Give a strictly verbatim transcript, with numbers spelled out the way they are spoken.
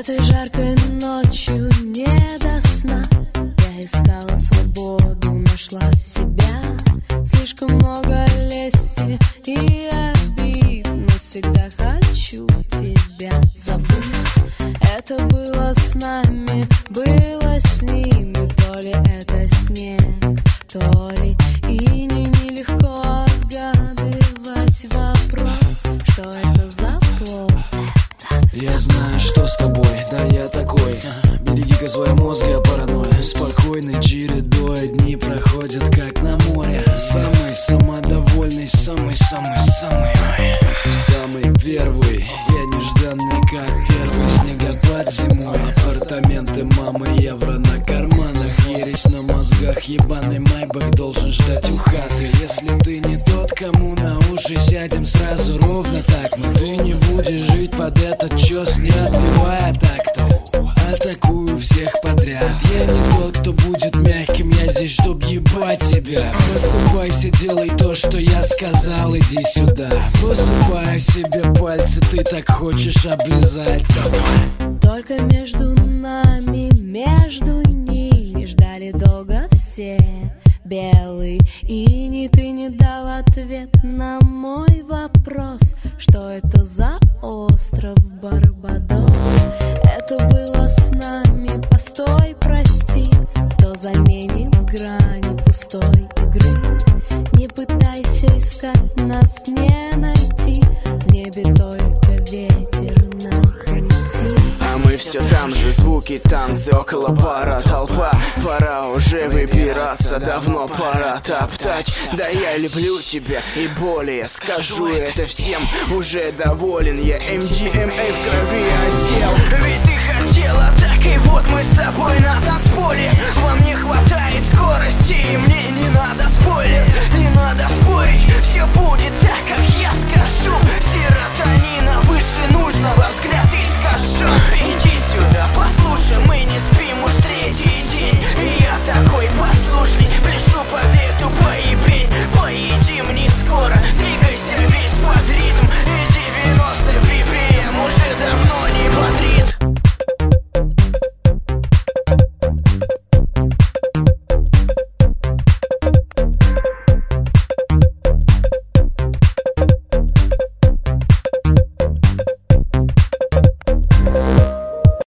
Этой жаркой ночью не до сна я искала свободу, нашла себя. Слишком много лести и обид, но всегда хочу тебя забыть. Это было с нами, было с ними, то ли это снег, то ли иней. Нелегко отгадывать вопрос, что это за плод. Я знаю, что с тобой, да я такой. Береги-ка свой мозг, я паранойя. Спокойной чередой дни проходят как на море. Самый самодовольный, самый-самый-самый самый первый. Я нежданный, как первый снегопад зимой. Апартаменты мамы, евро на карманах, ересь на мозгах, ебаный майбах должен ждать у хаты. Если ты не тот, кому на уши сядем сразу ровно так, но ты не будешь жить под этот чёс, не отбивая так-то. Атакую всех подряд. Я не тот, кто будет мягким, я здесь, чтоб ебать тебя. Просыпайся, делай то, что я сказал, иди сюда. Посыпаю себе пальцы, ты так хочешь облизать. Только между нами, между ними ждали долго все. Белый иней, ты не дал ответ на мой вопрос, что это за остров Барбадос. Это было с нами, постой, прости, кто заменит грани пустой игры. Не пытайся искать, нас не найти, в небе только ветер на пути. А мы все там же, звуки, танцы, около бара толпа. Пора уже выбираться, давно пора топтать. Да я люблю тебя и более, скажу это всем, уже доволен. Я эм ди эм эй в крови осел. Ведь ты хотела так, и вот мы с тобой на танцполе. Вам не хватает скорости, и мне не надо